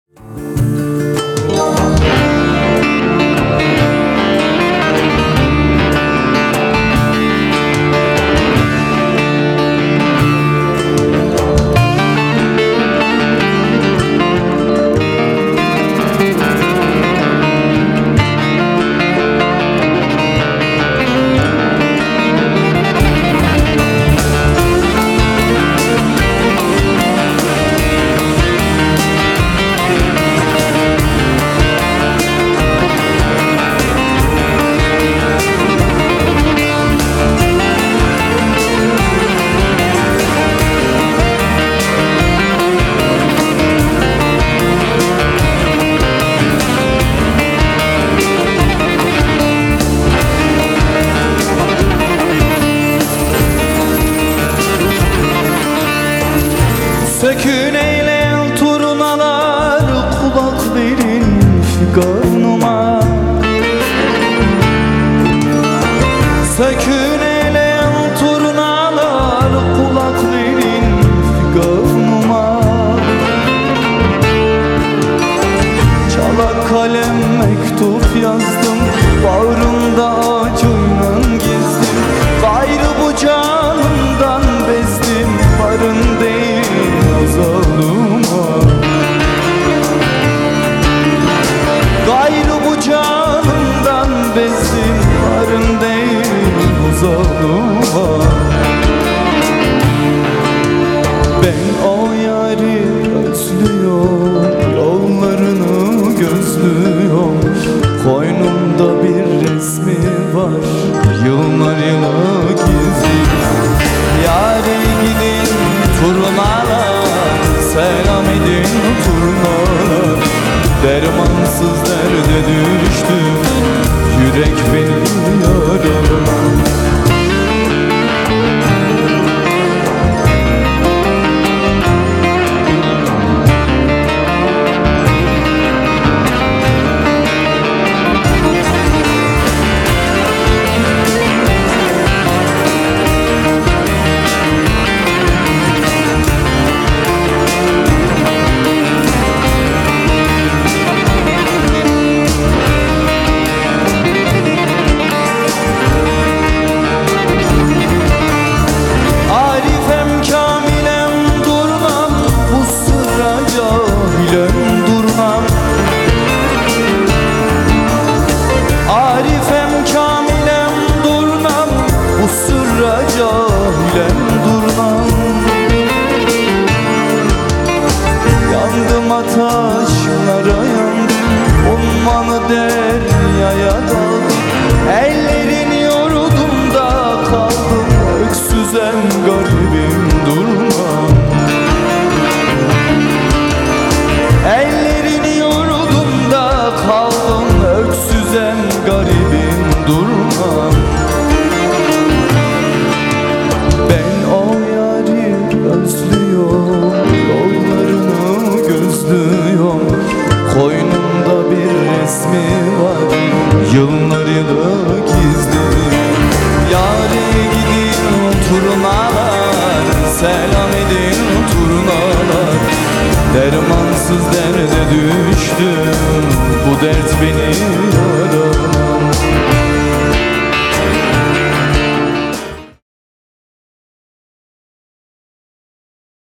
Sökün eyle turnalar, kulak verin figanıma. Sökün eyle turnalar, kulak verin figanıma. Çalak kalem mektup yazdım, bağrımda acıyla gezdim. Gayrı bu canımdan bezdim, barın değil zalıma. Gayrı bu canımdan bezdim, varın değil zalıma. Ben o yari özlüyorum, yollarını gözlüyorum. Koynumda bir resmi var, yıllar yılı gizli. Yâre gidin turnalar, selam edin turnalar. Dermansız derde düştüm, yürek beni yaralar. Taşlara yandım, ummanı deryaya daldım. Ellerin yordum da kaldım, öksüzen garibim durmam. Ellerin yordum da kaldım, öksüzen garibim durmam. Ben o yari özlüyorum, yollarını gözlüyorum. Koynumda bir resmi var, yıllar yılı gizli. Yâre gidin turnalar, selam edin turnalar. Dermansız derde düştüm, bu dert beni